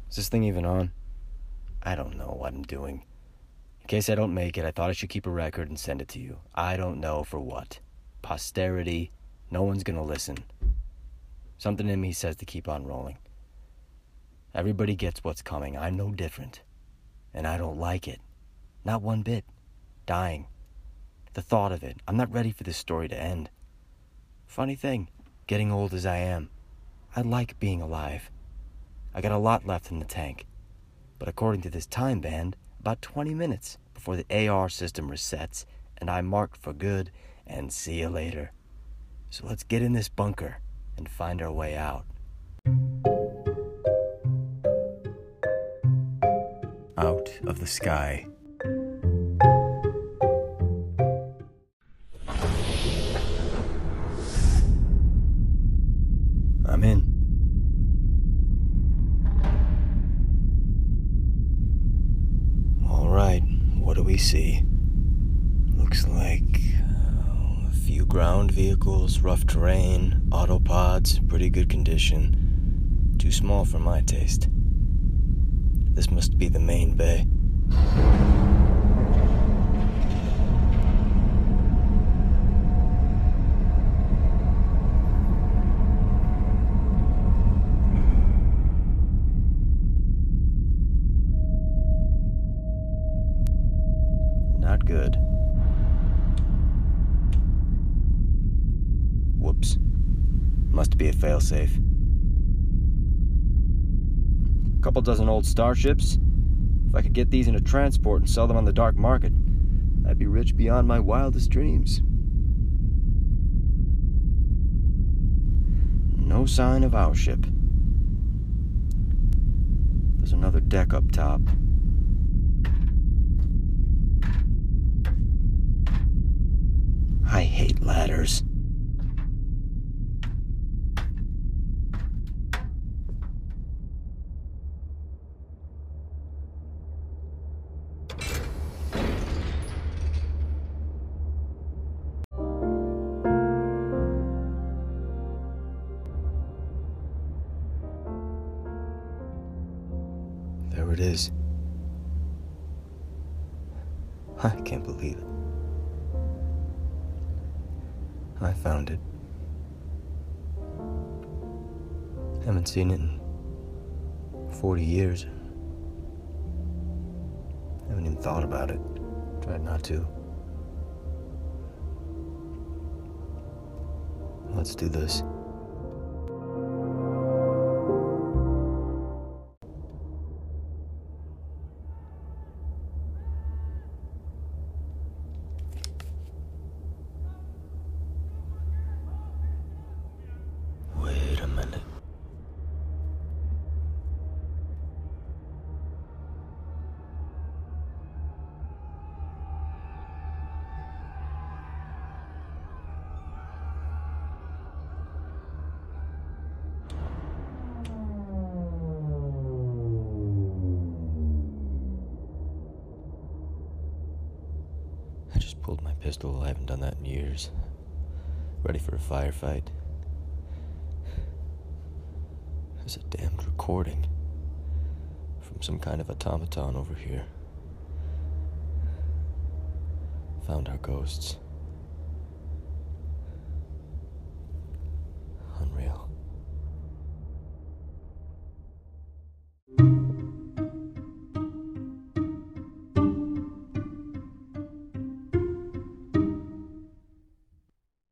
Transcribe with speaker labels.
Speaker 1: Is this thing even on? I don't know what I'm doing. In case I don't make it, I thought I should keep a record and send it to you. I don't know for what. Posterity. No one's gonna listen. Something in me says to keep on rolling. Everybody gets what's coming. I'm no different. And I don't like it. Not one bit. Dying. The thought of it. I'm not ready for this story to end. Funny thing, getting old as I am, I like being alive. I got a lot left in the tank. But according to this time band, about 20 minutes before the AR system resets and I'm marked for good and see you later. So let's get in this bunker and find our way out. Out of the sky. I'm in. All right, what do we see? Looks like a few ground vehicles, rough terrain, autopods, pretty good condition. Too small for my taste. This must be the main bay. Not good. Whoops. Must be a failsafe. Couple dozen old starships. If I could get these into transport and sell them on the dark market, I'd be rich beyond my wildest dreams. No sign of our ship. There's another deck up top. I hate ladders. There it is. I can't believe it. I found it. Haven't seen it in 40 years. Haven't even thought about it. Tried not to. Let's do this. Wait a minute. I just pulled my pistol. I haven't done that in years. Ready for a firefight. There's a damned recording from some kind of automaton over here. Found our ghosts.